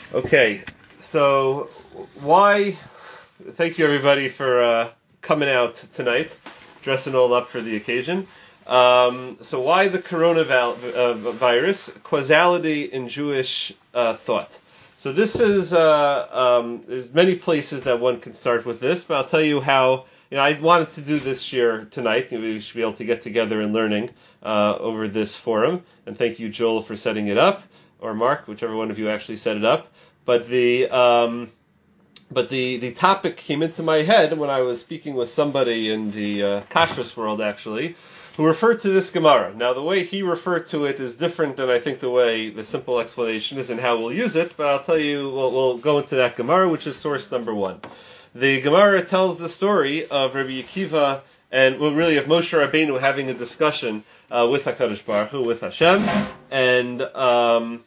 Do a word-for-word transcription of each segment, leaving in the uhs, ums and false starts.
Okay, so why? Thank you everybody for uh, coming out tonight, dressing all up for the occasion. Um, so why the coronavirus? Uh, causality in Jewish uh, thought. So this is uh, um, there's many places that one can start with this, but I'll tell you how. You know, I wanted to do this year tonight. We should be able to get together and learning uh, over this forum. And thank you, Joel, for setting it up, or Mark, whichever one of you actually set it up. But the um, but the, the topic came into my head when I was speaking with somebody in the uh, kashrus world, actually, who referred to this Gemara. Now, the way he referred to it is different than I think the way the simple explanation is and how we'll use it. But I'll tell you, we'll, we'll go into that Gemara, which is source number one. The Gemara tells the story of Rabbi Akiva and, well, really of Moshe Rabbeinu having a discussion uh, with HaKadosh Baruch Hu, with Hashem, and um,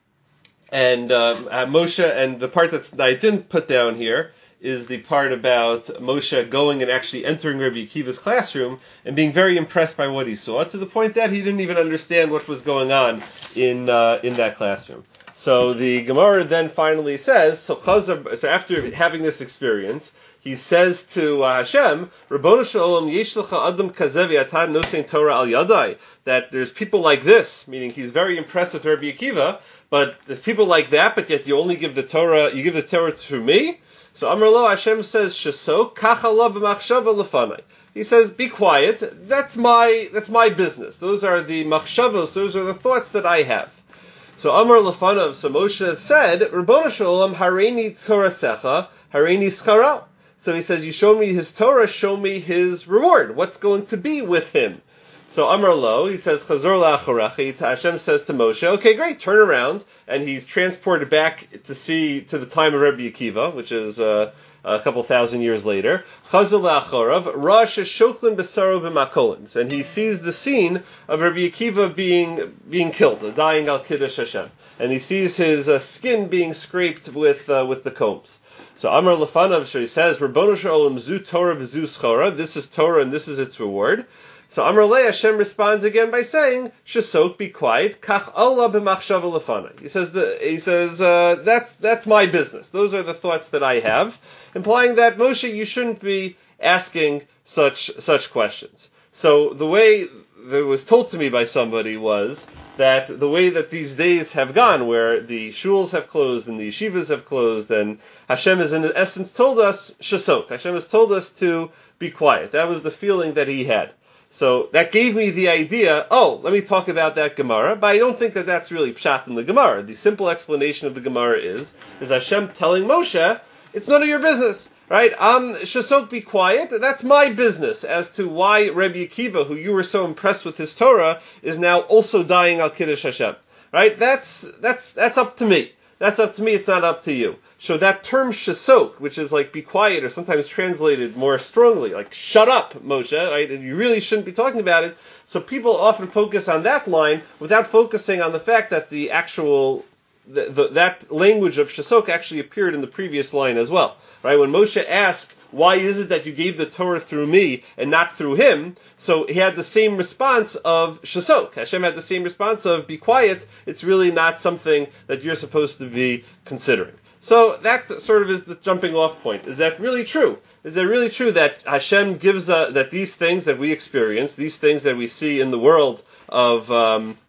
and uh, Moshe, and the part that's, that I didn't put down here is the part about Moshe going and actually entering Rabbi Akiva's classroom and being very impressed by what he saw, to the point that he didn't even understand what was going on in uh, in that classroom. So the Gemara then finally says, so, so after having this experience, he says to uh, Hashem, Rabbonu Shalom, yesh lecha adam kazeh v'atad nosein Torah al yadai, that there's people like this, meaning he's very impressed with Rabbi Akiva, but there's people like that, but yet you only give the Torah, you give the Torah to me? So Amar Lo, Hashem says, Shasok, kach Allah b'machshava lefanai. He says, be quiet, that's my, that's my business. Those are the machshavos, those are the thoughts that I have. So Amar Lefanav, so Moshe said, Rabbonu Shalom, hareini Torasecha, hareini schara. So he says, you show me his Torah, show me his reward. What's going to be with him? So Amar Lo, he says, Chazor la'achorechi, Hashem says to Moshe, okay, great, turn around, and he's transported back to see, to the time of Rabbi Akiva, which is uh, a couple thousand years later. Chazor la'achorav, Rosh Shoklin Besaro b'makolin, and he sees the scene of Rabbi Akiva being being killed, dying al Kiddush Hashem, and he sees his uh, skin being scraped with uh, with the combs. So Amar Lefanav, so he says, Rabbonu Shalom zu Torah v'zu schara, this is Torah and this is its reward. So Amar Le, Hashem responds again by saying, Shasok, be quiet, kach Allah b'machshava lefanai. He says, the, he says uh, that's that's my business. Those are the thoughts that I have, implying that Moshe, you shouldn't be asking such such questions. So the way that was told to me by somebody was that the way that these days have gone, where the shuls have closed and the yeshivas have closed, and Hashem has in essence told us, Shasok, Hashem has told us to be quiet. That was the feeling that he had. So that gave me the idea, oh, let me talk about that Gemara, but I don't think that that's really pshat in the Gemara. The simple explanation of the Gemara is, is Hashem telling Moshe, it's none of your business, right? Um, Shasok, be quiet, that's my business, as to why Rabbi Akiva, who you were so impressed with his Torah, is now also dying al Kiddush Hashem, right? That's, that's, that's up to me. That's up to me, it's not up to you. So that term shasok, which is like be quiet, or sometimes translated more strongly, like shut up, Moshe, right? You really shouldn't be talking about it. So people often focus on that line without focusing on the fact that the actual, the, the, that language of shasok actually appeared in the previous line as well, right? When Moshe asked, why is it that you gave the Torah through me and not through him? So he had the same response of shasok. Hashem had the same response of be quiet. It's really not something that you're supposed to be considering. So that sort of is the jumping off point. Is that really true? Is that really true that Hashem gives uh, that these things that we experience, these things that we see in the world of um,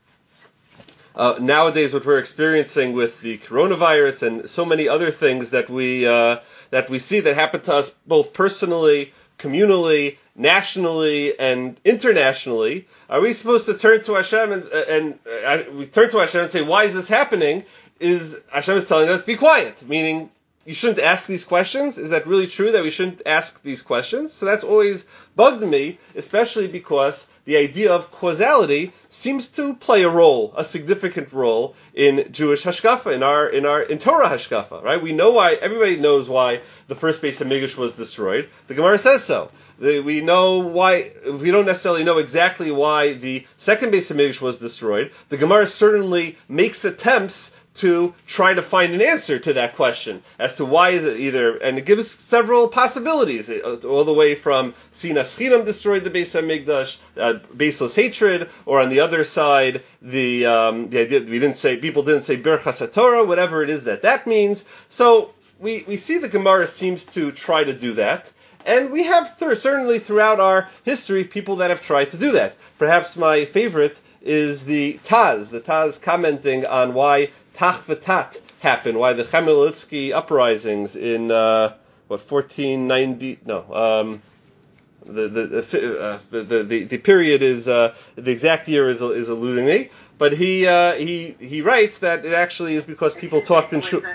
uh, nowadays, what we're experiencing with the coronavirus and so many other things that we uh, that we see that happen to us both personally, communally, nationally, and internationally, are we supposed to turn to Hashem and, and uh, we turn to Hashem and say, why is this happening? Is Hashem is telling us, be quiet, meaning you shouldn't ask these questions? Is that really true that we shouldn't ask these questions? So that's always bugged me, especially because the idea of causality seems to play a role, a significant role in Jewish hashkafa, in our in our in Torah hashkafa, right? We know why, everybody knows why the first Beis Hamikdash was destroyed. The Gemara says so. The, we know why, we don't necessarily know exactly why the second Beis Hamikdash was destroyed. The Gemara certainly makes attempts to try to find an answer to that question as to why is it either, and it gives several possibilities, all the way from Sinas Chinam destroyed the Beis Hamikdash, uh, baseless hatred, or on the other side, the um, the idea we didn't say people didn't say Birchas HaTorah, whatever it is that that means. So we we see the Gemara seems to try to do that. And we have th- certainly throughout our history people that have tried to do that. Perhaps my favorite is the Taz, the Taz commenting on why Tach v'Tat happened, why the Chmielnicki uprisings in uh, what fourteen ninety? No, um, the the, uh, the the the the period is uh, the exact year is is eluding me. But he uh, he he writes that it actually is because people talked in shul.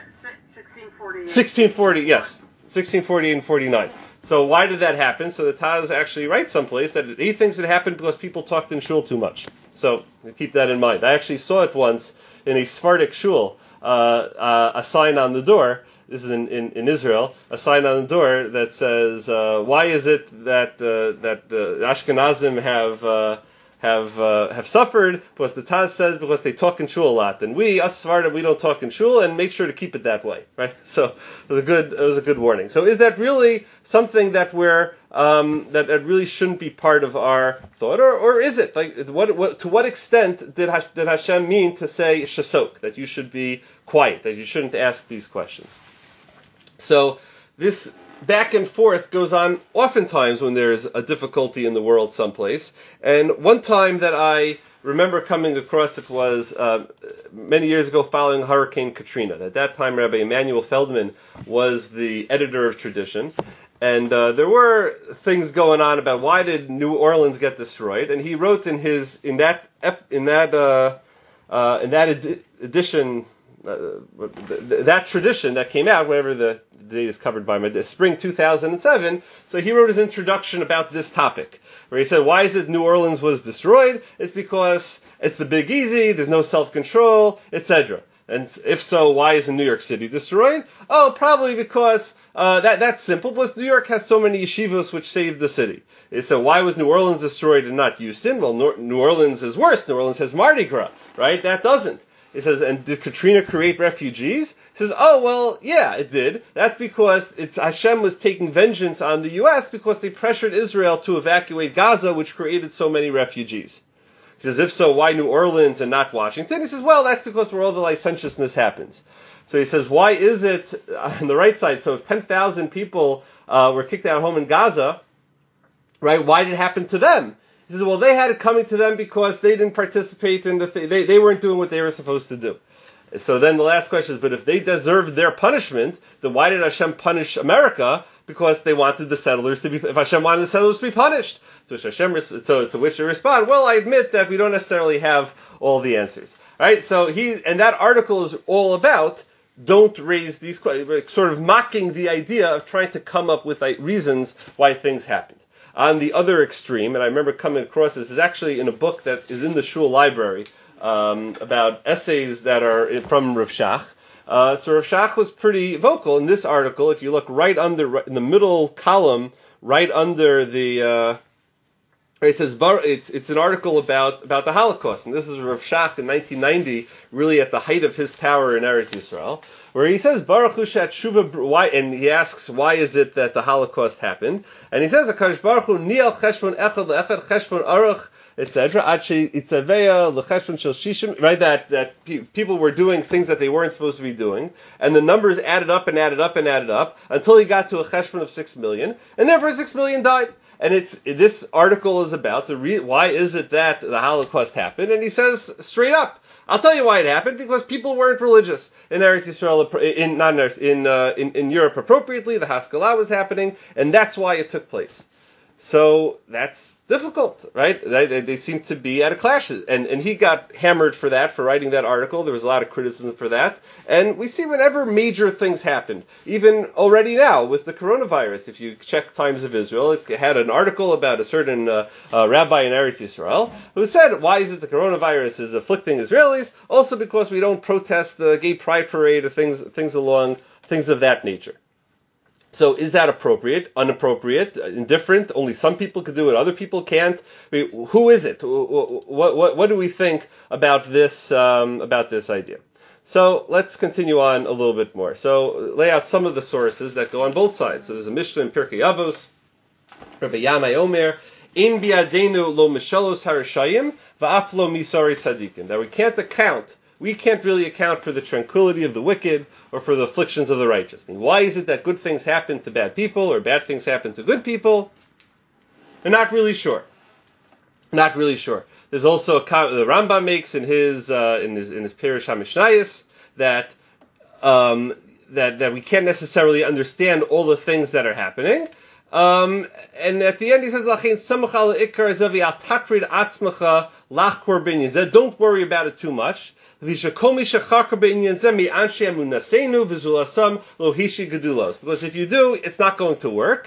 sixteen forty, yes, sixteen forty and forty-nine. So why did that happen? So the Taz actually writes someplace that he thinks it happened because people talked in shul too much. So keep that in mind. I actually saw it once in a Sephardic shul, uh, uh, a sign on the door. This is in, in, in Israel, a sign on the door that says, uh, "Why is it that uh, that the Ashkenazim have uh, have uh, have suffered?" Because the Taz says because they talk in shul a lot, and we us Sephardim we don't talk in shul, and make sure to keep it that way, right? So it was a good it was a good warning. So is that really something that we're um, that, that really shouldn't be part of our thought, or, or is it? Like, what, what to what extent did Hash, did Hashem mean to say shasok, that you should be quiet, that you shouldn't ask these questions? So this back and forth goes on oftentimes when there's a difficulty in the world someplace. And one time that I remember coming across it was uh, many years ago following Hurricane Katrina. At that time, Rabbi Emanuel Feldman was the editor of Tradition. And uh, there were things going on about why did New Orleans get destroyed. And he wrote in his in that in that uh, uh, in that ed- edition. Uh, that tradition that came out, whatever the date is covered by, my spring two thousand seven. So he wrote his introduction about this topic, where he said, why is it New Orleans was destroyed? It's because it's the Big Easy, there's no self-control, et cetera. And if so, why isn't New York City destroyed? Oh, probably because uh, that that's simple, because New York has so many yeshivos which saved the city. So why was New Orleans destroyed and not Houston? Well, New Orleans is worse. New Orleans has Mardi Gras, right? That doesn't. It says, and did Katrina create refugees? It says, oh, well, yeah, it did. That's because it's Hashem was taking vengeance on the U S because they pressured Israel to evacuate Gaza, which created so many refugees. He says, if so, why New Orleans and not Washington? He says, well, that's because where all the licentiousness happens. So he says, why is it, on the right side, so if ten thousand people uh, were kicked out of home in Gaza, right, why did it happen to them? He says, well, they had it coming to them because they didn't participate in the th- they they weren't doing what they were supposed to do. So then the last question is, but if they deserved their punishment, then why did Hashem punish America? Because they wanted the settlers to be, if Hashem wanted the settlers to be punished. So Hashem, so to which they respond, well, I admit that we don't necessarily have all the answers. All right? So he, and that article is all about don't raise these questions, sort of mocking the idea of trying to come up with like, reasons why things happened. On the other extreme, and I remember coming across this, is actually in a book that is in the shul library um, about essays that are from Rav Shach. Uh, so Rav Shach was pretty vocal in this article. If you look right under, in the middle column, right under the, uh, it says it's it's an article about about the Holocaust, and this is Rav Shach in nineteen ninety, really at the height of his power in Eretz Yisrael, where he says Baruch Hu Shuva, why, and he asks why is it that the Holocaust happened, and he says HaKadosh Baruch Hu Nial Cheshbon Echad LeEchad Cheshbon Aruch, et cetera. Achi Itzaveya LeCheshbon Shel Shishim, right? That that pe- people were doing things that they weren't supposed to be doing, and the numbers added up and added up and added up until he got to a Cheshbon of six million, and therefore six million died. And it's this article is about the re- why is it that the Holocaust happened, and he says straight up, I'll tell you why it happened, because people weren't religious in Eretz Yisrael, in not in in, uh, in in Europe appropriately. The Haskalah was happening, and that's why it took place. So that's difficult, right? They, they seem to be at a clash, and and he got hammered for that, for writing that article. There was a lot of criticism for that, and we see whenever major things happened, even already now with the coronavirus. If you check Times of Israel, it had an article about a certain uh, uh, rabbi in Eretz Yisrael who said, "Why is it the coronavirus is afflicting Israelis? Also because we don't protest the gay pride parade or things things along things of that nature." So is that appropriate, unappropriate, indifferent? Only some people could do it, other people can't. I mean, who is it? What, what, what do we think about this um, about this idea? So let's continue on a little bit more. So lay out some of the sources that go on both sides. So there's a Mishnah in Pirkei Avos, Rabbi Yamai Omer, In biadenu lo mishalos harashayim va'af lo misari tzadikim. That we can't account, we can't really account for the tranquility of the wicked or for the afflictions of the righteous. I mean, why is it that good things happen to bad people or bad things happen to good people? They're not really sure. Not really sure. There's also a the Rambam makes in his uh, in his in his Perush HaMishnayos that um, that that we can't necessarily understand all the things that are happening. Um, and at the end he says, don't worry about it too much. Because if you do, it's not going to work.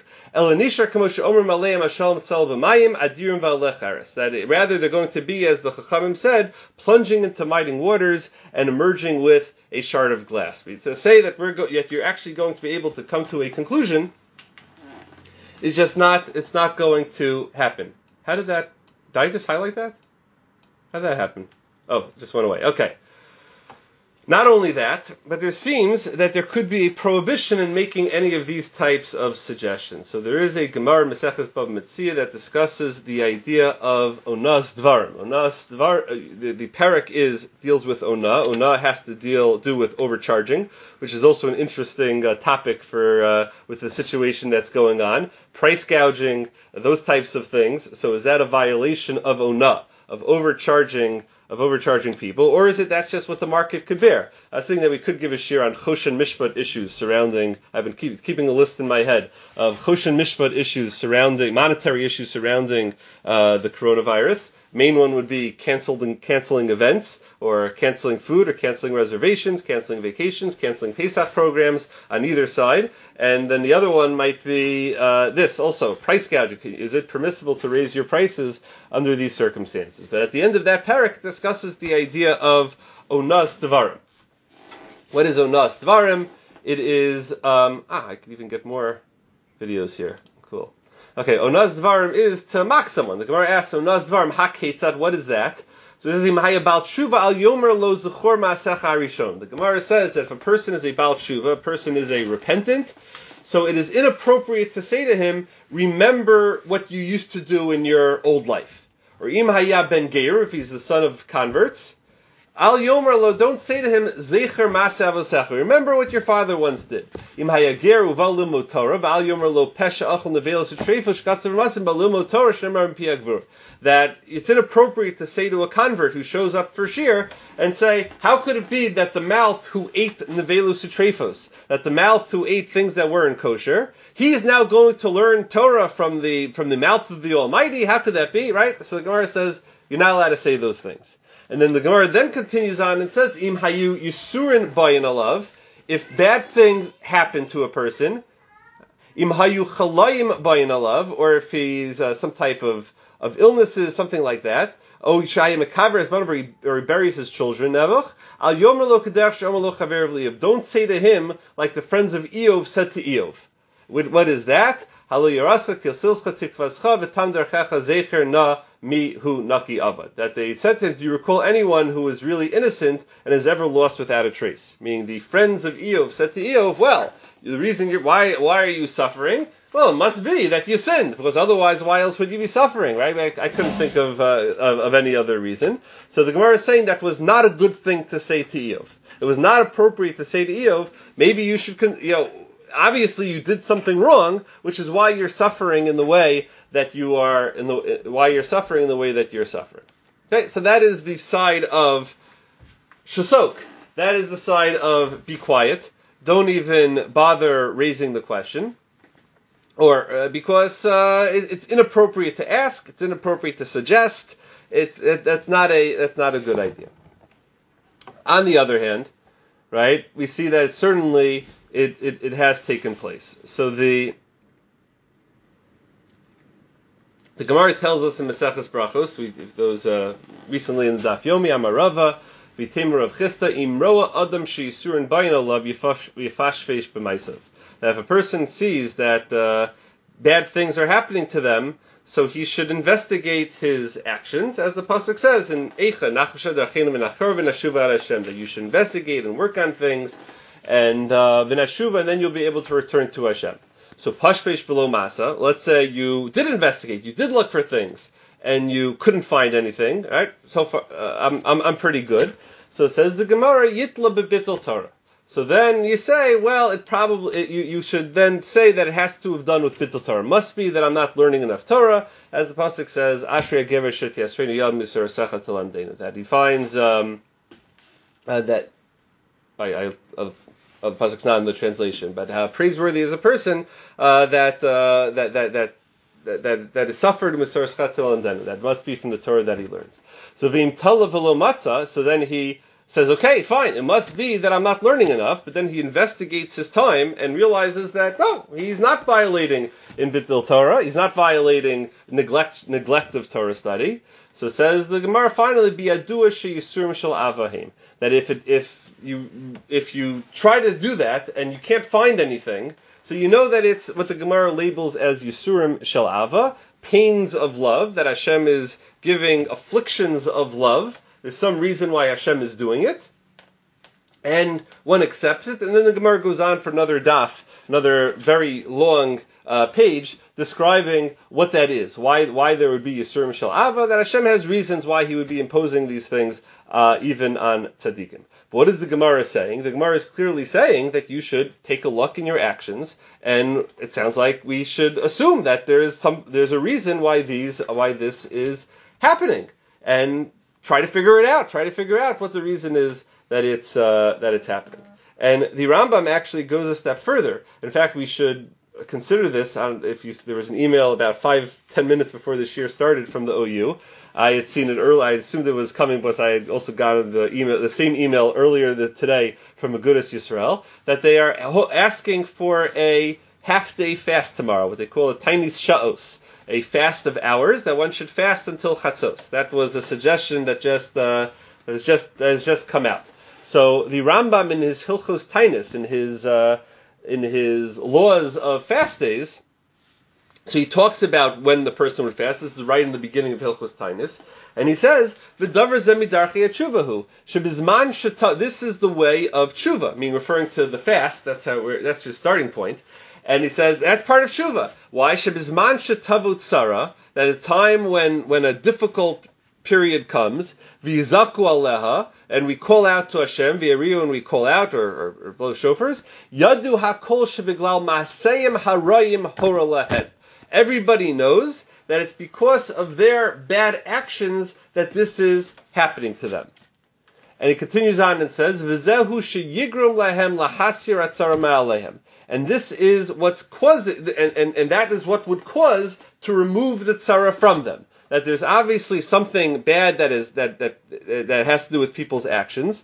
That rather they're going to be, as the Chachamim said, plunging into mighty waters and emerging with a shard of glass. To say that we're go- yet you're actually going to be able to come to a conclusion is just not, it's not going to happen. How did that, did I just highlight that? How did that happen? Oh, it just went away. Okay. Not only that, but there seems that there could be a prohibition in making any of these types of suggestions. So there is a Gemara Maseches Bava Metzia that discusses the idea of Onas Dvarim. Onas Dvar, the, the parak is deals with Ona. Ona has to deal do with overcharging, which is also an interesting uh, topic for uh, with the situation that's going on. Price gouging, those types of things. So is that a violation of Ona, of overcharging? Of overcharging people, or is it that's just what the market could bear? I was thinking that we could give a shir on Chosh and Mishpat issues surrounding, I've been keep, keeping a list in my head of Chosh and Mishpat issues surrounding, monetary issues surrounding uh, the coronavirus. Main one would be canceling, canceling events, or canceling food, or canceling reservations, canceling vacations, canceling Pesach programs on either side. And then the other one might be uh, this also, price gouging. Is it permissible to raise your prices under these circumstances? But at the end of that parak, it discusses the idea of Onas Dvarim. What is Onas Dvarim? It is, um, ah, I can even get more videos here. Cool. Okay, Onas Dvarim is to mock someone. The Gemara asks, Onas Dvarim, ha ketzad, what is that? So this is Imahaya Baal Tshuva al Yomer lo zechor ma'asech harishon. The Gemara says that if a person is a Baal Tshuva, a person is a repentant, so it is inappropriate to say to him, remember what you used to do in your old life. Or Imahaya ben Geir, if he's the son of converts, Al Yomer lo, don't say to him, Zecher Ma'aseh Avosecha. Remember what your father once did. Im hayager uval limud Torah, Al Yomer lo pesha achol nevelos utreifos shkatzav masim bal limud Torah shnemar pi hagvur. That it's inappropriate to say to a convert who shows up for shir and say, how could it be that the mouth who ate nevelos utreifos, that the mouth who ate things that weren't kosher, he is now going to learn Torah from the from the mouth of the Almighty? How could that be, right? So the Gemara says, you're not allowed to say those things. And then the Gemara then continues on and says, Im hayu yisurin bayin alav, if bad things happen to a person, Im hayu chalayim bayin alav, or if he's uh, some type of, of illnesses, something like that, O yishayim mekaver as or he or he buries his children, nevuch, al yomer lo kedach shomer lo chaver v'liyav. Don't say to him like the friends of Eov said to Eov. What is that? Halo yarascha kilsilscha tikvascha v'tam derchecha zecher na mi hu naki avad. That they said to him, do you recall anyone who is really innocent and is ever lost without a trace? Meaning the friends of Eov said to Eov, well, the reason you're, why, why are you suffering? Well, it must be that you sinned, because otherwise why else would you be suffering, right? I, I couldn't think of, uh, of, of any other reason. So the Gemara is saying that was not a good thing to say to Eov. It was not appropriate to say to Eov, maybe you should, you know, obviously you did something wrong, which is why you're suffering in the way that you are, in the why you're suffering in the way that you're suffering. Okay, so that is the side of shasok. That is the side of be quiet. Don't even bother raising the question, or uh, because uh, it, it's inappropriate to ask, it's inappropriate to suggest. It's it, that's not a that's not a good idea. On the other hand, right, we see that it certainly it, it, it has taken place. So the the Gemara tells us in Maseches Brachos, we those uh, recently in the Daf Yomi Amarava v'Temer of Chista im roa adam sheisurin bayin alav yifashfeish b'maisav. That if a person sees that uh, bad things are happening to them, so he should investigate his actions, as the pasuk says in Eicha, that you should investigate and work on things, and uh, v'nashuva, and then you'll be able to return to Hashem. So pashpesh below masa. Let's say you did investigate, you did look for things, and you couldn't find anything. Right? So far, uh, I'm, I'm I'm pretty good. So says the Gemara, yitla bebittel Torah. So then you say, well, it probably it, you you should then say that it has to have done with bittul Torah. Must be that I'm not learning enough Torah, as the pasuk says, Ashrei Gever Shet Yasreinu Yad Misur Secha Telamdeinu. That he finds um, uh, that I. I uh, Uh, the pasuk's not in the translation, but how praiseworthy is a person uh, that, uh, that that that that that that is suffered misor schatel and then that must be from the Torah that he learns. So v'im talav v'lo matzah. So then he says, okay, fine, it must be that I'm not learning enough. But then he investigates his time and realizes that no, he's not violating in bittul Torah. He's not violating neglect neglect of Torah study. So says the Gemara finally, bi'adua sheyisurim shel avahim, that if it, if you if you try to do that and you can't find anything, so you know that it's what the Gemara labels as Yisurim Shel Ava, pains of love, that Hashem is giving afflictions of love. There's some reason why Hashem is doing it, and one accepts it, and then the Gemara goes on for another daf, another very long uh, page, describing what that is, why why there would be Yisurim Shel Ava, that Hashem has reasons why He would be imposing these things uh, even on tzaddikim. But what is the Gemara saying? The Gemara is clearly saying that you should take a look in your actions, and it sounds like we should assume that there is some there's a reason why these why this is happening, and try to figure it out. Try to figure out what the reason is that it's uh, that it's happening. And the Rambam actually goes a step further. In fact, we should consider this. I don't, if you, there was an email about five, ten minutes before this year started from the O U. I had seen it early. I assumed it was coming, but I had also gotten the email, the same email earlier today from Agudas Yisrael, that they are asking for a half-day fast tomorrow, what they call a tiny sha'os, a fast of hours that one should fast until chatzos. That was a suggestion that just uh, has just has just come out. So the Rambam in his Hilchos Tainus, in his uh, in his laws of fast days, so he talks about when the person would fast. This is right in the beginning of Hilchos Tainus, and he says, "V'davar zemidarchei tshuvahu shebizman shata." This is the way of tshuva, meaning referring to the fast. That's how we're, that's your starting point. And he says that's part of tshuva. Why? Shebizman shatavu tzara. That at a time when when a difficult period comes, v'yizaku aleha, and we call out to Hashem, v'yariu, and we call out, or, or, or blow shofars, yadu hakol shebiglal ma'aseyim harayim hora lahed. Everybody knows that it's because of their bad actions that this is happening to them. And he continues on and says, v'zehu sheyigrum lahem lahasir atzara ma'alehem. And this is what's causing, and, and, and that is what would cause to remove the tzara from them. That there's obviously something bad that is that that that has to do with people's actions,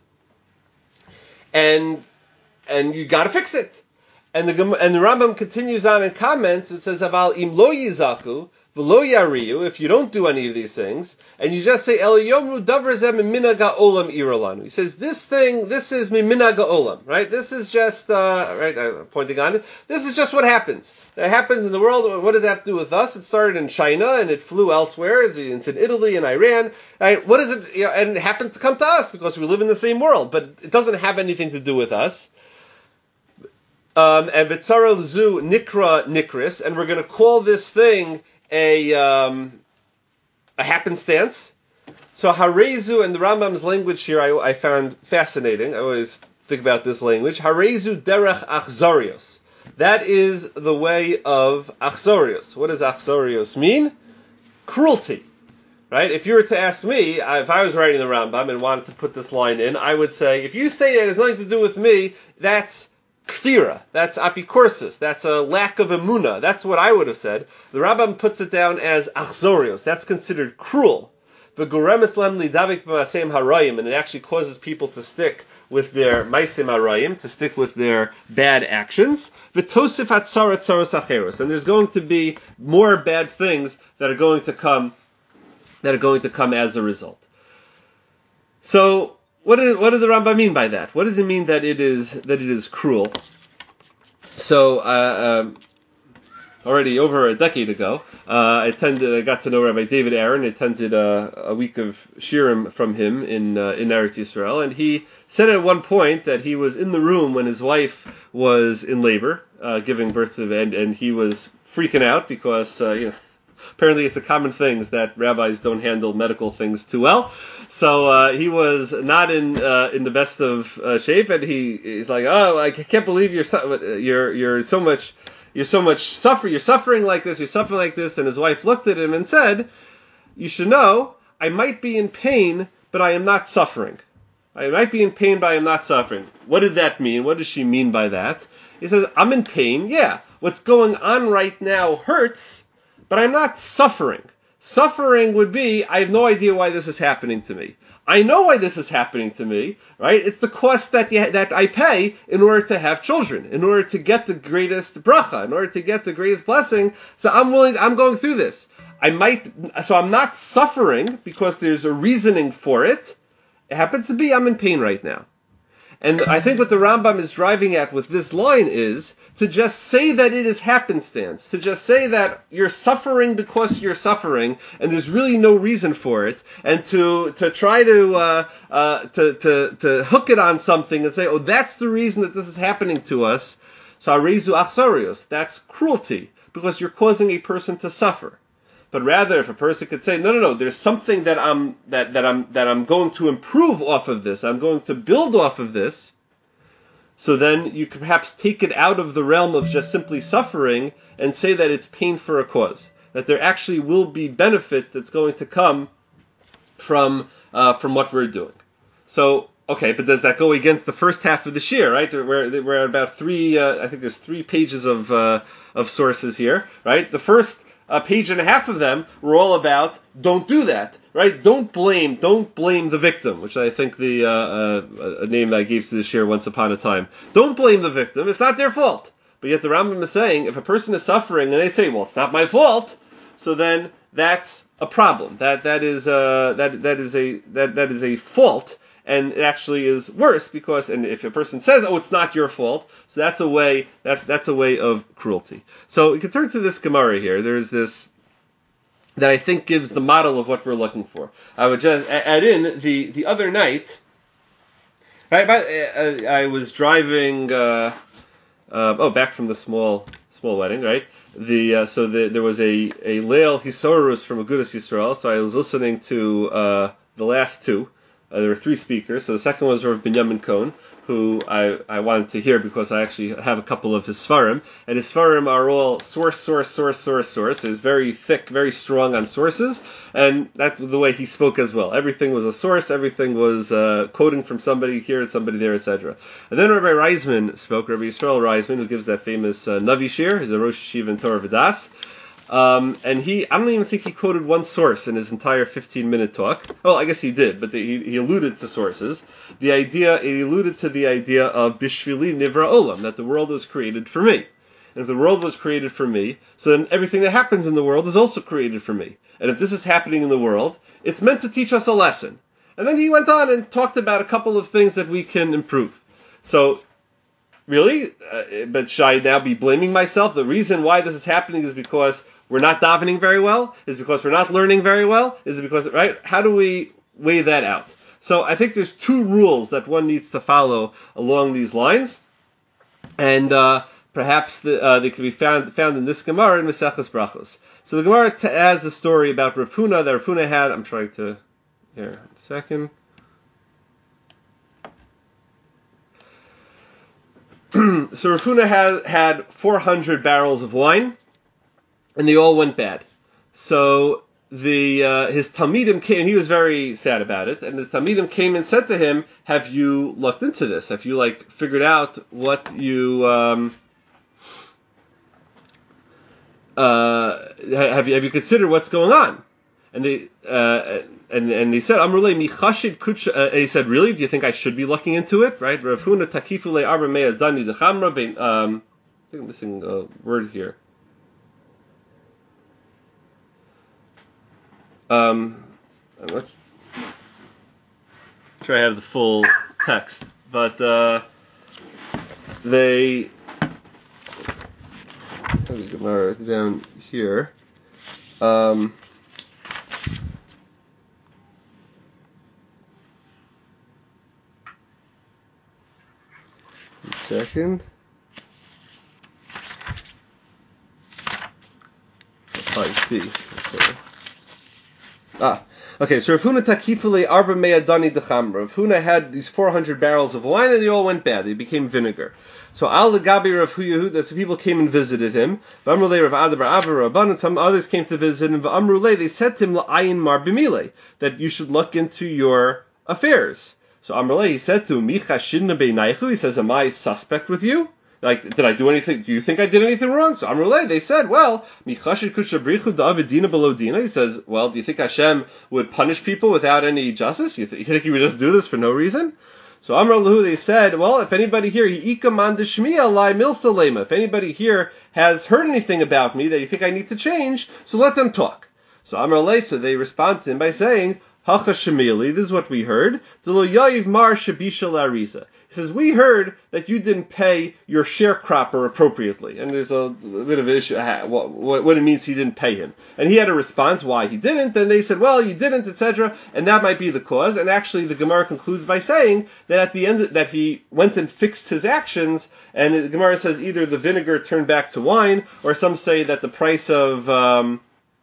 and and you got to fix it. And the and the Rambam continues on and comments. It says, "Aval im lo yizaku v'lo yariu." If you don't do any of these things, and you just say, "El yomru davar zeh miminaga olam irolanu," he says, "This thing, this is miminaga olam, right? This is just uh, right." I'm pointing on it. This is just what happens. That happens in the world. What does that have to do with us? It started in China and it flew elsewhere. It's in Italy and Iran. Right? What is it? You know, and it happens to come to us because we live in the same world, but it doesn't have anything to do with us. Um, and v'tzara zu nikra nikris, and we're going to call this thing a um, a happenstance. So harezu, and the Rambam's language here I, I found fascinating. I always think about this language. Harezu derech achzorios. That is the way of achzorios. What does achzorios mean? Cruelty. Right? If you were to ask me, if I was writing the Rambam and wanted to put this line in, I would say, if you say that it has nothing to do with me, that's kfira, that's apikorsis, that's a lack of emuna. That's what I would have said. The Rambam puts it down as achzorios. That's considered cruel. V'goremes lem lidavik b'maseim harayim, and it actually causes people to stick with their maisim harayim, to stick with their bad actions. V'tosif hatzara tzaros acheros, and there's going to be more bad things that are going to come, that are going to come as a result. So, What, is, what does the Rambam mean by that? What does it mean that it is that it is cruel? So, uh, um, already over a decade ago. Uh, I attended, I got to know Rabbi David Aaron. I attended a, a week of shiurim from him in uh, in Eretz Yisrael, and he said at one point that he was in the room when his wife was in labor, uh, giving birth to the and and he was freaking out because uh, you know. Apparently, it's a common thing is that rabbis don't handle medical things too well. So uh, he was not in uh, in the best of uh, shape, and he he's like, "Oh, I can't believe you're so, you're you're so much you're so much suffer you're suffering like this, you're suffering like this." And his wife looked at him and said, "You should know, I might be in pain, but I am not suffering. I might be in pain, but I am not suffering." What did that mean? What does she mean by that? He says, "I'm in pain. Yeah, what's going on right now hurts." But I'm not suffering. Suffering would be, I have no idea why this is happening to me. I know why this is happening to me, right? It's the cost that the, that I pay in order to have children, in order to get the greatest bracha, in order to get the greatest blessing. So I'm willing, I'm going through this. I might, so I'm not suffering because there's a reasoning for it. It happens to be I'm in pain right now. And I think what the Rambam is driving at with this line is to just say that it is happenstance, to just say that you're suffering because you're suffering, and there's really no reason for it, and to to try to uh, uh, to to to hook it on something and say, oh, that's the reason that this is happening to us. So arezu achsarios, that's cruelty because you're causing a person to suffer. But rather, if a person could say, no, no, no, there's something that I'm that, that I'm that I'm going to improve off of this, I'm going to build off of this, so then you could perhaps take it out of the realm of just simply suffering and say that it's pain for a cause, that there actually will be benefits that's going to come from uh, from what we're doing. So, okay, but does that go against the first half of the shir, right? We're we're at about three. Uh, I think there's three pages of uh, of sources here, right? The first. A page and a half of them were all about don't do that, right? Don't blame, don't blame the victim, which I think the uh, uh, a name I gave to this year once upon a time. Don't blame the victim; it's not their fault. But yet the Rambam is saying if a person is suffering and they say, "Well, it's not my fault," so then that's a problem. That that is uh, that that is a that that is a fault. And it actually is worse because, and if a person says, "Oh, it's not your fault," so that's a way that that's a way of cruelty. So we can turn to this Gemara here. There's this that I think gives the model of what we're looking for. I would just add in the the other night. Right, I, I was driving. Uh, uh, oh, back from the small small wedding, right? The uh, so the, there was a a Leil Hisorus from Agudas Yisrael. So I was listening to uh, the last two. Uh, there were three speakers. So the second was Rav Binyamin Cohen, who I, I wanted to hear because I actually have a couple of his Sfarim. And his Sfarim are all source, source, source, source, source. It's very thick, very strong on sources. And that's the way he spoke as well. Everything was a source. Everything was uh, quoting from somebody here and somebody there, et cetera. And then Rabbi Reisman spoke, Rabbi Yisrael Reisman, who gives that famous uh, Navi Shir. He's a Rosh Yeshiva in Torah V'das. Um, and he, I don't even think he quoted one source in his entire fifteen-minute talk. Well, I guess he did, but the, he, he alluded to sources. The idea, he alluded to the idea of Bishvili Nivra Olam, that the world was created for me. And if the world was created for me, so then everything that happens in the world is also created for me. And if this is happening in the world, it's meant to teach us a lesson. And then he went on and talked about a couple of things that we can improve. So, really? Uh, but should I now be blaming myself? The reason why this is happening is because we're not davening very well? Is it because we're not learning very well? Is it because, right? How do we weigh that out? So I think there's two rules that one needs to follow along these lines. And uh, perhaps the, uh, they could be found found in this Gemara in Maseches Brachos. So the Gemara t- has a story about Rav Huna that Rav Huna had. I'm trying to, here, a second. So Rav Huna had, had four hundred barrels of wine. And they all went bad. So the uh, his Talmidim came, and he was very sad about it. And his Talmidim came and said to him, "Have you looked into this? Have you like figured out what you um, uh, have you have you considered what's going on?" And they uh, and and they said, "Amrulei michashid kuch." And he said, "Really? Do you think I should be looking into it?" Right? Rav Huna takifu le arba me'az dani dechamra bein. Um, I think I'm missing a word here. Um, I'm not sure I have the full text, but uh, they. Let me go Gemara down here. Um, one second. Five B. Okay. Ah, okay. So Rav Huna takifule arba mea dani dechamra. Rav Huna had these four hundred barrels of wine, and they all went bad. They became vinegar. So al legabi Rav Yehuda, so people came and visited him. V'amrulei Rav Ada bar Ava Rabban, and some others came to visit him. V'amrulei, they said to him la'ayin mar b'milei, that you should look into your affairs. So Amrulei, he said to him, Micha shidna beinaychu, he says, am I suspect with you? Like, did I do anything? Do you think I did anything wrong? So Amrulei, they said, well, Michashid kushabrichu da'avidina below dina. He says, well, do you think Hashem would punish people without any justice? You, th- you think he would just do this for no reason? So Amrullah, they said, well, if anybody here, if anybody here has heard anything about me that you think I need to change, so let them talk. So Amrullah, so they respond to him by saying, Hacha Shemili, this is what we heard. He says, we heard that you didn't pay your sharecropper appropriately. And there's a, a bit of an issue, what, what it means he didn't pay him. And he had a response why he didn't, and they said, well, you didn't, et cetera. And that might be the cause. And actually the Gemara concludes by saying that at the end, that he went and fixed his actions, and the Gemara says either the vinegar turned back to wine, or some say that the price of, um,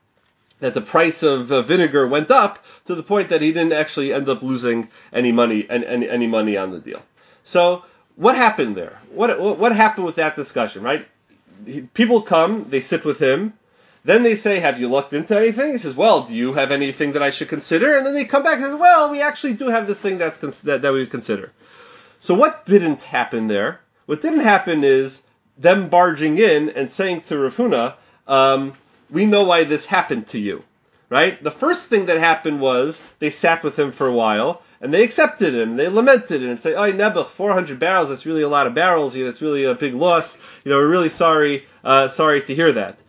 that the price of uh, vinegar went up to the point that he didn't actually end up losing any money, any, any money on the deal. So, what happened there? What, what happened with that discussion, right? He, people come, they sit with him, then they say, have you looked into anything? He says, well, do you have anything that I should consider? And then they come back and say, well, we actually do have this thing that's cons- that, that we consider. So what didn't happen there? What didn't happen is them barging in and saying to Rav Huna, um, we know why this happened to you, right? The first thing that happened was they sat with him for a while, and they accepted him, they lamented him, and say, oh, Nebuch, four hundred barrels, that's really a lot of barrels, you know, it's really a big loss, you know, we're really sorry, uh, sorry to hear that.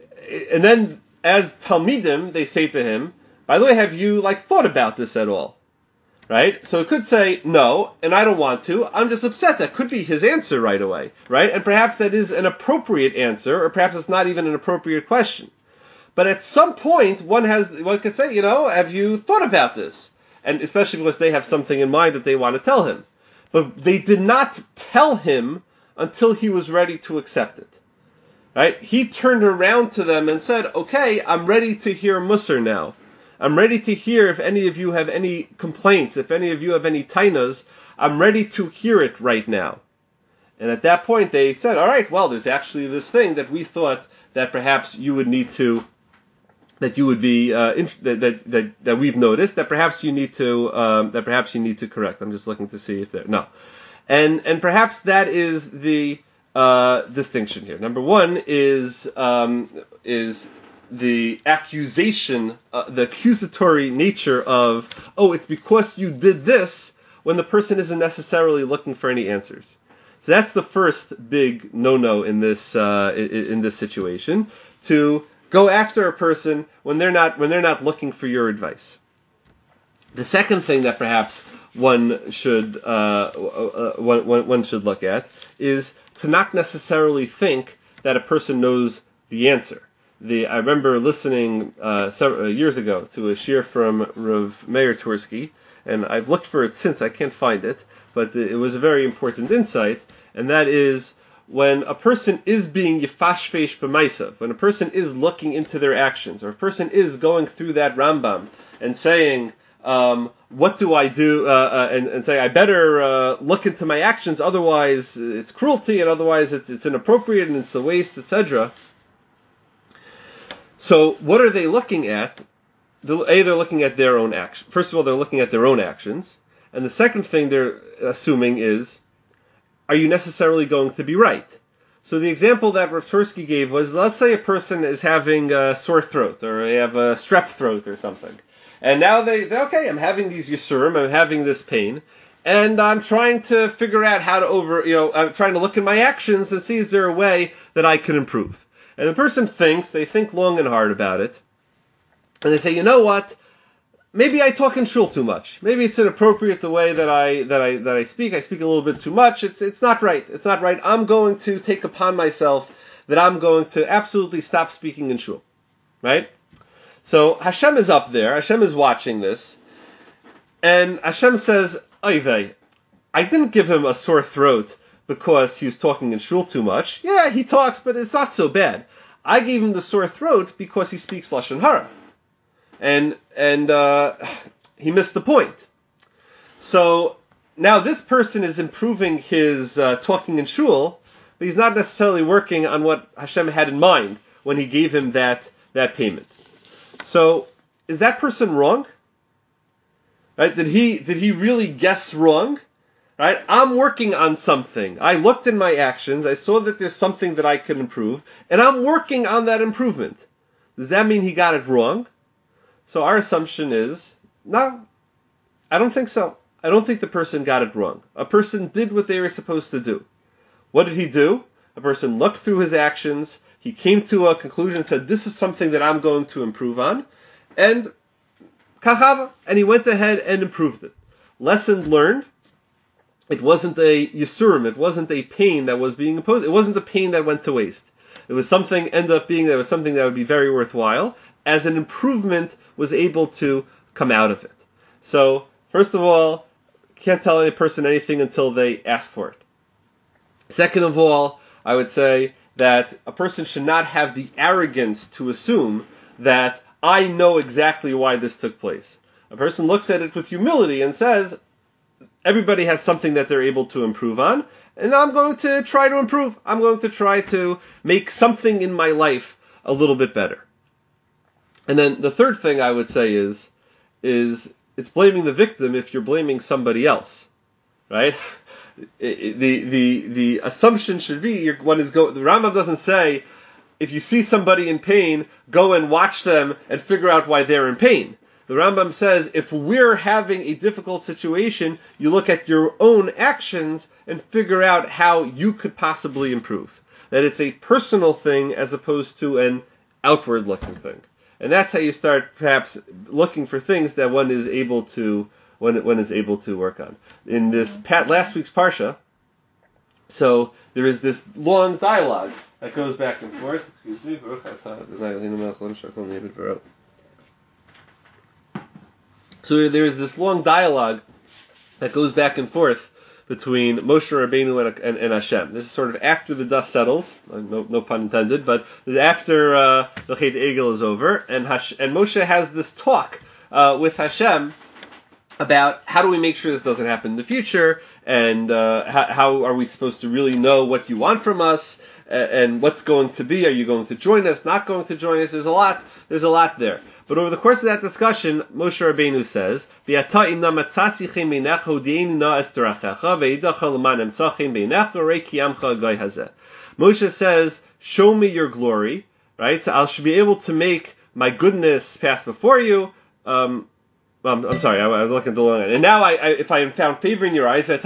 And then, as Talmidim, they say to him, by the way, have you, like, thought about this at all? Right? So it could say, no, and I don't want to, I'm just upset. That could be his answer right away, right? And perhaps that is an appropriate answer, or perhaps it's not even an appropriate question. But at some point, one has, one could say, you know, have you thought about this? And especially because they have something in mind that they want to tell him. But they did not tell him until he was ready to accept it. Right? He turned around to them and said, okay, I'm ready to hear Musar now. I'm ready to hear if any of you have any complaints, if any of you have any tainas, I'm ready to hear it right now. And at that point they said, all right, well, there's actually this thing that we thought that perhaps you would need to, that you would be, uh, int- that, that, that, that we've noticed, that perhaps you need to, um, that perhaps you need to correct. I'm just looking to see if there, no. And, and perhaps that is the, uh, distinction here. Number one is, um, is, the accusation, uh, the accusatory nature of, oh, it's because you did this, when the person isn't necessarily looking for any answers. So that's the first big no-no in this uh, in, in this situation, to go after a person when they're not when they're not looking for your advice. The second thing that perhaps one should uh, uh, one, one should look at is to not necessarily think that a person knows the answer. The, I remember listening uh, several, uh, years ago to a shir from Rav Meir Tursky, and I've looked for it since, I can't find it, but it was a very important insight, and that is, when a person is being yifashfesh b'maisav, when a person is looking into their actions, or a person is going through that Rambam and saying, um, what do I do, uh, uh, and, and say, I better uh, look into my actions, otherwise it's cruelty, and otherwise it's, it's inappropriate, and it's a waste, et cetera. So what are they looking at? A, they're looking at their own action. First of all, they're looking at their own actions. And the second thing they're assuming is, are you necessarily going to be right? So the example that Rav Tursky gave was, let's say a person is having a sore throat, or they have a strep throat or something. And now they, they okay, I'm having these yisurim, I'm having this pain, and I'm trying to figure out how to over, you know, I'm trying to look at my actions and see is there a way that I can improve. And the person thinks, they think long and hard about it, and they say, you know what, maybe I talk in shul too much. Maybe it's inappropriate the way that I that I that I speak. I speak a little bit too much. It's it's not right. It's not right. I'm going to take upon myself that I'm going to absolutely stop speaking in shul. Right? So Hashem is up there. Hashem is watching this. And Hashem says, Oy vey, I didn't give him a sore throat because he was talking in shul too much. Yeah, he talks, but it's not so bad. I gave him the sore throat because he speaks Lashon Hara. And, and, uh, he missed the point. So, now this person is improving his, uh, talking in shul, but he's not necessarily working on what Hashem had in mind when he gave him that, that payment. So, is that person wrong? Right? Did he, did he really guess wrong? Right? I'm working on something. I looked in my actions, I saw that there's something that I can improve, and I'm working on that improvement. Does that mean he got it wrong? So our assumption is, no, I don't think so. I don't think the person got it wrong. A person did what they were supposed to do. What did he do? A person looked through his actions, he came to a conclusion and said, this is something that I'm going to improve on, and kachava, and he went ahead and improved it. Lesson learned. It wasn't a yisurim, it wasn't a pain that was being imposed, it wasn't a pain that went to waste. It was something, ended up being, that was something that would be very worthwhile, as an improvement was able to come out of it. So, first of all, can't tell any person anything until they ask for it. Second of all, I would say that a person should not have the arrogance to assume that I know exactly why this took place. A person looks at it with humility and says, everybody has something that they're able to improve on, and I'm going to try to improve. I'm going to try to make something in my life a little bit better. And then the third thing I would say is, is it's blaming the victim if you're blaming somebody else, right? The the the assumption should be you're, one is go. The Rambam doesn't say if you see somebody in pain, go and watch them and figure out why they're in pain. The Rambam says if we're having a difficult situation, you look at your own actions and figure out how you could possibly improve. That it's a personal thing as opposed to an outward-looking thing. And that's how you start perhaps looking for things that one is able to one, one is able to work on. In this pat last week's parsha, so there is this long dialogue that goes back and forth. Excuse me. So there's this long dialogue that goes back and forth between Moshe Rabbeinu and, and, and Hashem. This is sort of after the dust settles, no, no pun intended, but after uh, the Chet Egel is over, and, Hash, and Moshe has this talk uh, with Hashem about how do we make sure this doesn't happen in the future, and uh, how, how are we supposed to really know what you want from us, uh, and what's going to be. Are you going to join us? Not going to join us? There's a lot. There's a lot there. But over the course of that discussion, Moshe Rabbeinu says, Moshe says, show me your glory, right? So I should be able to make my goodness pass before you. Um, I'm, I'm sorry, I, I'm looking at the long end. And now, I, I, if I am found favor in your eyes, I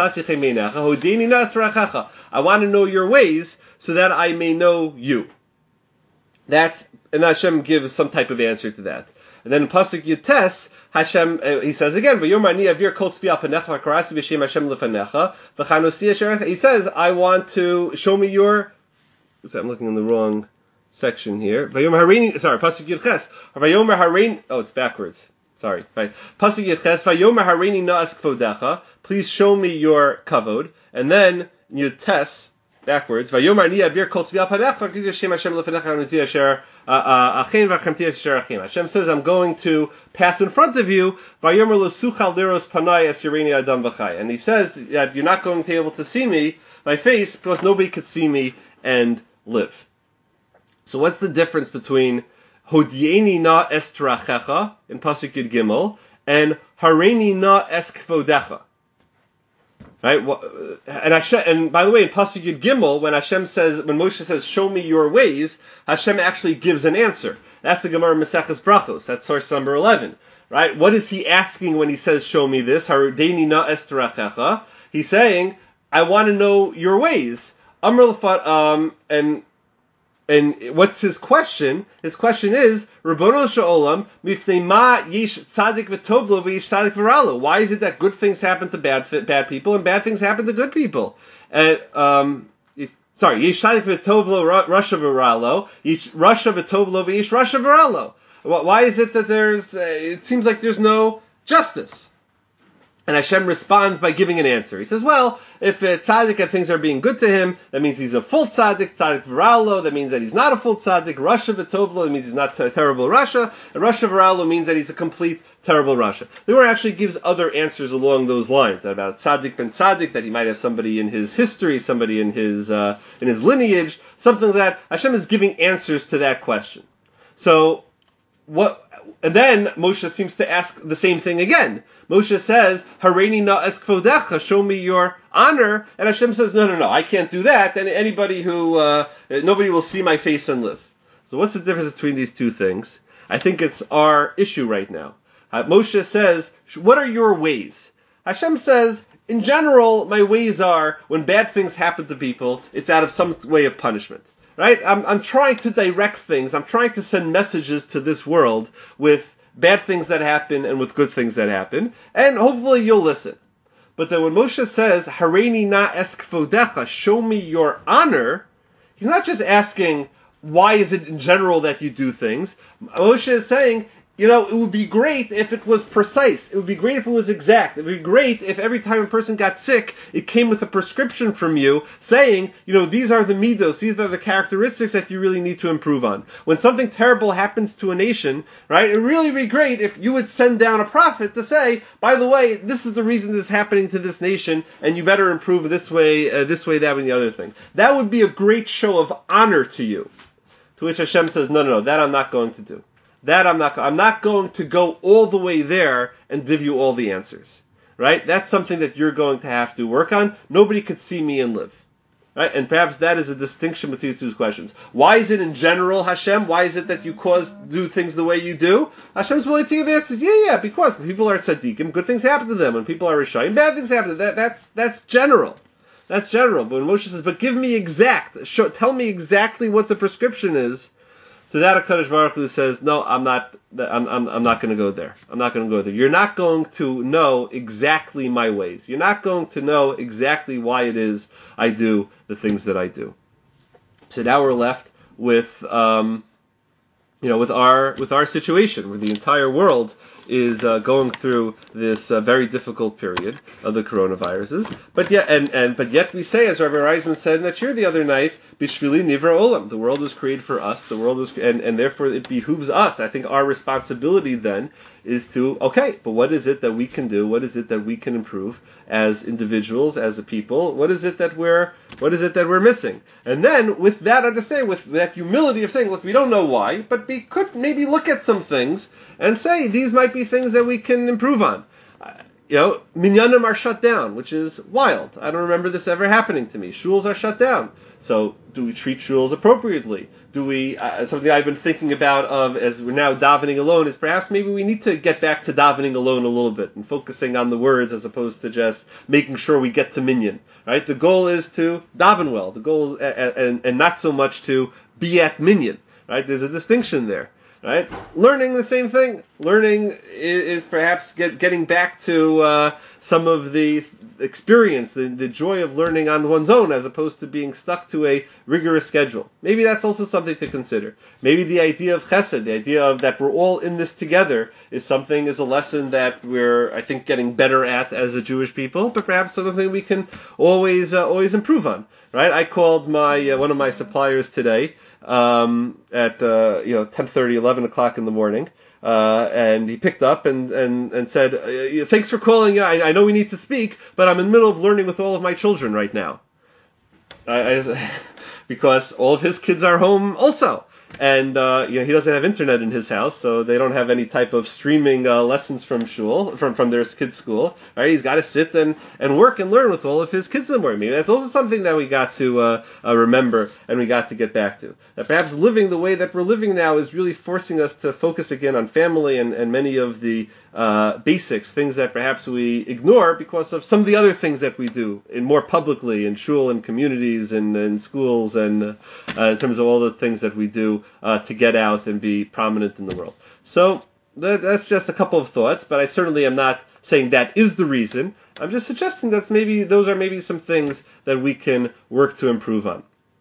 want to know your ways so that I may know you. That's, and Hashem gives some type of answer to that. And then in Pasuk Yutes, Hashem, uh, he says again, he says, I want to show me your, oops, I'm looking in the wrong section here. Sorry, Pasuk Yutes, oh, it's backwards. Sorry, right. Pasuk Yutes, Vayomer hareini na'as kvodecha, please show me your kavod. And then Yutes, backwards. Hashem says, I'm going to pass in front of you. And he says that you're not going to be able to see me, my face, because nobody could see me and live. So what's the difference between Hodieni na es trachecha in Pasuk Yud Gimel and Hareini na es kvodecha? Right, and Hashem, and by the way, in Pasuk Yud Gimel, when Hashem says, when Moshe says, "Show me your ways," Hashem actually gives an answer. That's the Gemara Maseches Brachos. That's source number eleven. Right? What is he asking when he says, "Show me this"? Hareini na es terachecha. He's saying, "I want to know your ways." Amr um, and and what's his question? His question is, Rabbono Sh'olam, mifnei ma yesh tzadik v'tov lo v'yesh tzadik v'ralo. Why is it that good things happen to bad bad people and bad things happen to good people? And um, sorry, Yesh Tzadik v'Tovlo Rasha v'Ralo, Yesh Rasha v'Tovlo v'Yesh Rasha v'Ralo. Why is it that there's, uh, it seems like there's no justice? And Hashem responds by giving an answer. He says, well, if a tzaddik and things are being good to him, that means he's a full tzaddik, tzaddik v'ralo, that means that he's not a full tzaddik, rasha v'tovlo, that means he's not a terrible rasha, and rasha v'ralo means that he's a complete terrible rasha. The Gemara actually gives other answers along those lines, about tzaddik ben tzaddik, that he might have somebody in his history, somebody in his, uh, in his lineage, something like that. Hashem is giving answers to that question. So, what, and then Moshe seems to ask the same thing again. Moshe says, Hareini na es kvodecha, show me your honor. And Hashem says, no, no, no, I can't do that. And anybody who, uh, nobody will see my face and live. So what's the difference between these two things? I think it's our issue right now. Uh, Moshe says, what are your ways? Hashem says, in general, my ways are, when bad things happen to people, it's out of some way of punishment. Right? I'm, I'm trying to direct things. I'm trying to send messages to this world with bad things that happen and with good things that happen. And hopefully you'll listen. But then when Moshe says, Hareini na es kvodecha, show me your honor, he's not just asking, why is it in general that you do things? Moshe is saying, you know, it would be great if it was precise. It would be great if it was exact. It would be great if every time a person got sick, it came with a prescription from you saying, you know, these are the midos, these are the characteristics that you really need to improve on. When something terrible happens to a nation, right, it would really be great if you would send down a prophet to say, by the way, this is the reason this is happening to this nation, and you better improve this way, uh, this way, that, and the other thing. That would be a great show of honor to you. To which Hashem says, no, no, no, that I'm not going to do. That I'm not, I'm not going to go all the way there and give you all the answers, right? That's something that you're going to have to work on. Nobody could see me and live, right? And perhaps that is a distinction between these two questions. Why is it in general, Hashem? Why is it that you cause, do things the way you do? Hashem's willing to give answers. Yeah, yeah, because when people are tzaddikim, good things happen to them. When people are rishayim, bad things happen to them. That, that's, that's general. That's general. But when Moshe says, but give me exact, show, tell me exactly what the prescription is, to that, HaKadosh Baruch Hu says, no, I'm not, I'm, I'm, I'm not going to go there. I'm not going to go there. You're not going to know exactly my ways. You're not going to know exactly why it is I do the things that I do. So now we're left with, um, you know, with our, with our situation, where the entire world is uh, going through this uh, very difficult period of the coronaviruses. But yet, and, and but yet we say, as Rabbi Reisman said in that shir the other night, Bishvili Nivra Olam. The world was created for us. The world was, and, and therefore it behooves us. I think our responsibility then is to, okay, but what is it that we can do? What is it that we can improve as individuals, as a people? What is it that we're, what is it that we're missing? And then with that understanding, with that humility of saying, look, we don't know why, but we could maybe look at some things and say these might be things that we can improve on. Uh, you know, minyanim are shut down, which is wild. I don't remember this ever happening to me. Shuls are shut down. So do we treat shuls appropriately? Do we, uh, something I've been thinking about of as we're now davening alone is perhaps maybe we need to get back to davening alone a little bit and focusing on the words as opposed to just making sure we get to minyan, right? The goal is to daven well. The goal is, and, and, and not so much to be at minyan, right? There's a distinction there. Right? Learning the same thing. Learning is, is perhaps get, getting back to uh, some of the experience, the, the joy of learning on one's own as opposed to being stuck to a rigorous schedule. Maybe that's also something to consider. Maybe the idea of chesed, the idea of that we're all in this together is something, is a lesson that we're, I think, getting better at as a Jewish people, but perhaps something we can always uh, always improve on. Right? I called my uh, one of my suppliers today um, at uh, you know ten thirty, eleven o'clock in the morning, uh, and he picked up and and and said, uh, "Thanks for calling. I, I know we need to speak, but I'm in the middle of learning with all of my children right now." I, I, because all of his kids are home also. And, uh, you know, he doesn't have internet in his house, so they don't have any type of streaming uh, lessons from shul, from, from their kids' school, right? He's got to sit and, and work and learn with all of his kids in the morning. Maybe that's also something that we got to uh, uh, remember and we got to get back to. That perhaps living the way that we're living now is really forcing us to focus again on family and, and many of the uh, basics, things that perhaps we ignore because of some of the other things that we do in more publicly in shul and communities and, and schools and uh, uh, in terms of all the things that we do Uh, to get out and be prominent in the world. So that, that's just a couple of thoughts, but I certainly am not saying that is the reason. I'm just suggesting that maybe those are maybe some things that we can work to improve on.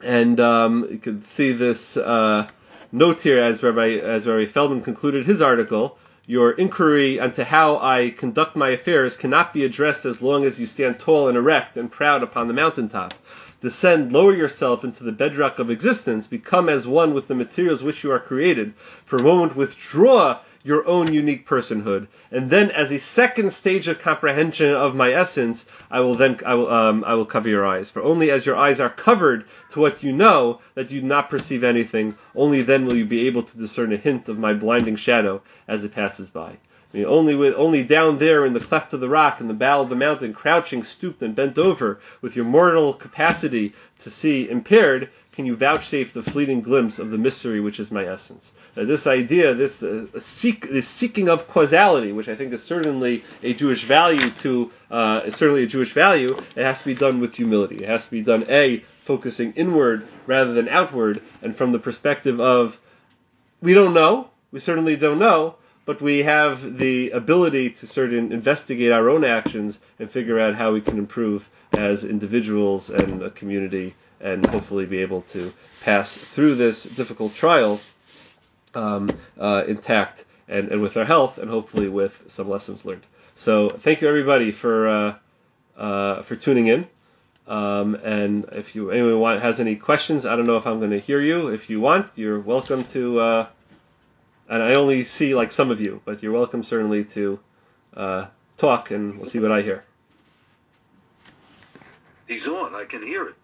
And um, you can see this uh, note here as Rabbi, as Rabbi Feldman concluded his article. Your inquiry into how I conduct my affairs cannot be addressed as long as you stand tall and erect and proud upon the mountaintop. Descend, lower yourself into the bedrock of existence, become as one with the materials which you are created. For a moment, withdraw your own unique personhood, and then, as a second stage of comprehension of my essence, I will then I will um, I will cover your eyes. For only as your eyes are covered to what you know that you do not perceive anything, only then will you be able to discern a hint of my blinding shadow as it passes by. I mean, only with only down there in the cleft of the rock, in the bow of the mountain, crouching, stooped, and bent over, with your mortal capacity to see impaired, can you vouchsafe the fleeting glimpse of the mystery which is my essence. Now, this idea, this, uh, seek, this seeking of causality, which I think is certainly a Jewish value to, uh, is certainly a Jewish value, it has to be done with humility. It has to be done, A, focusing inward rather than outward, and from the perspective of, we don't know, we certainly don't know, but we have the ability to sort of investigate our own actions and figure out how we can improve as individuals and a community, and hopefully be able to pass through this difficult trial um, uh, intact and, and with our health, and hopefully with some lessons learned. So thank you everybody for uh, uh, for tuning in. Um, and if you anyone want, has any questions, I don't know if I'm going to hear you. If you want, you're welcome to. Uh, and I only see like some of you, but you're welcome certainly to uh, talk, and we'll see what I hear. He's on. I can hear it.